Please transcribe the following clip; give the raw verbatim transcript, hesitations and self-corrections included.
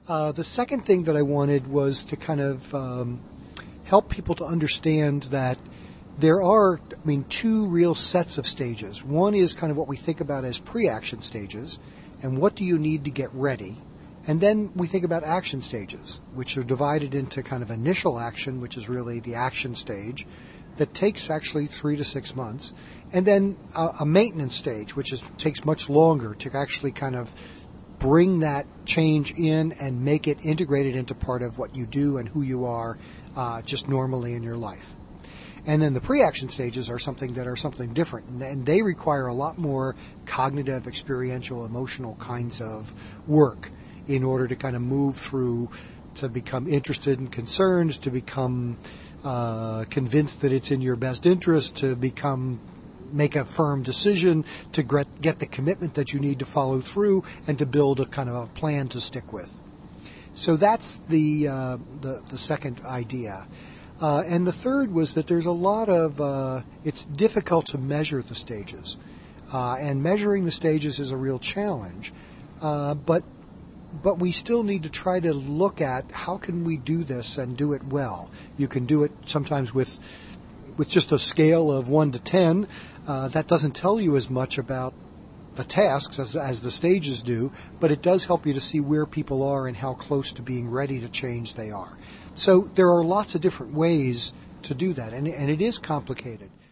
Uh, the second thing that I wanted was to kind of um, help people to understand that there are, I mean, two real sets of stages. One is kind of what we think about as pre-action stages, and what do you need to get ready. And then we think about action stages, which are divided into kind of initial action, which is really the action stage, that takes actually three to six months. And then a, a maintenance stage, which is, takes much longer to actually kind of bring that change in and make it integrated into part of what you do and who you are uh, just normally in your life. And then the pre-action stages are something that are something different, and they require a lot more cognitive, experiential, emotional kinds of work in order to kind of move through, to become interested and concerned, to become uh, convinced that it's in your best interest, to become make a firm decision, to get the commitment that you need to follow through, and to build a kind of a plan to stick with. So that's the uh, the, the second idea. Uh, and the third was that there's a lot of, uh, it's difficult to measure the stages. Uh, and measuring the stages is a real challenge. Uh, but but we still need to try to look at how can we do this and do it well. You can do it sometimes with with just a scale of one to ten. Uh, that doesn't tell you as much about the tasks as, as the stages do, but it does help you to see where people are and how close to being ready to change they are. So there are lots of different ways to do that, and, and it is complicated.